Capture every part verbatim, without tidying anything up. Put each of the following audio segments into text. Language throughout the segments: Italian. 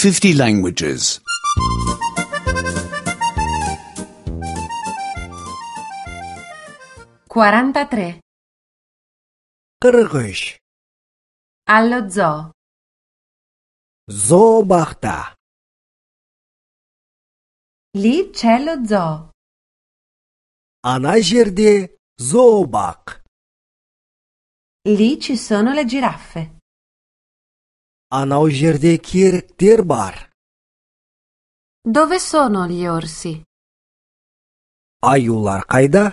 fifty languages. quarantatré. qirq uch. Allo zoo. Zoobaxta. Lì c'è lo zoo. Ana жерде zoobaq. Lì ci sono le giraffe. Anau жерде keriktер бар. Dove sono gli orsi? Аюлар қайда?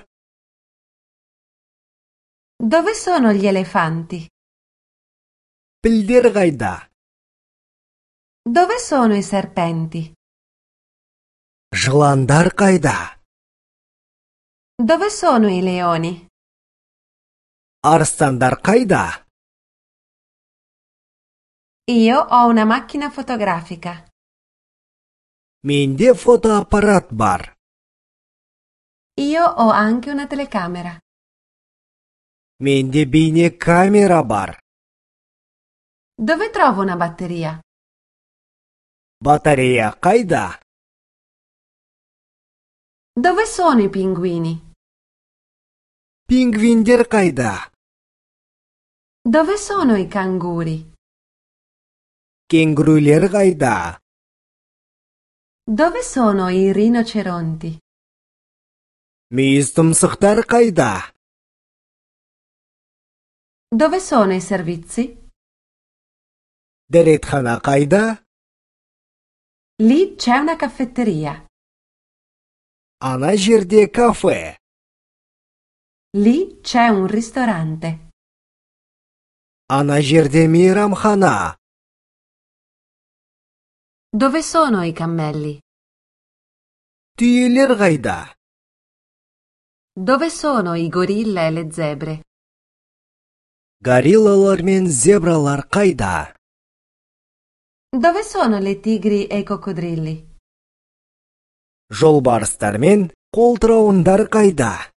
Dove sono gli elefanti? Пілдер қайда? Dove sono i serpenti? Жыландар қайда? Dove sono i leoni? Арыстандар қайда? Io ho una macchina fotografica. Менде фотоаппарат бар. Io ho anche una telecamera. Менде бейне камера бар. Dove trovo una batteria? Батарея қайда? Dove sono i pinguini? Пингвиндер қайда? Dove sono i canguri? Кенгурулер қайда? Dove sono i rinoceronti? Мүйіз тұмсықтар қайда? Dove sono i servizi? Дәретхана қайда? Lì c'è una caffetteria. Ана жерде кафе. Lì c'è un ristorante. Ана жерде мейрамхана. Dove sono i cammelli? Түйелер қайда? Dove sono i gorilla e le zebre? Гориллалар мен зебралар қайда? Dove sono le tigri e i coccodrilli? Жолбарыстар мен қолтырауындар қайда?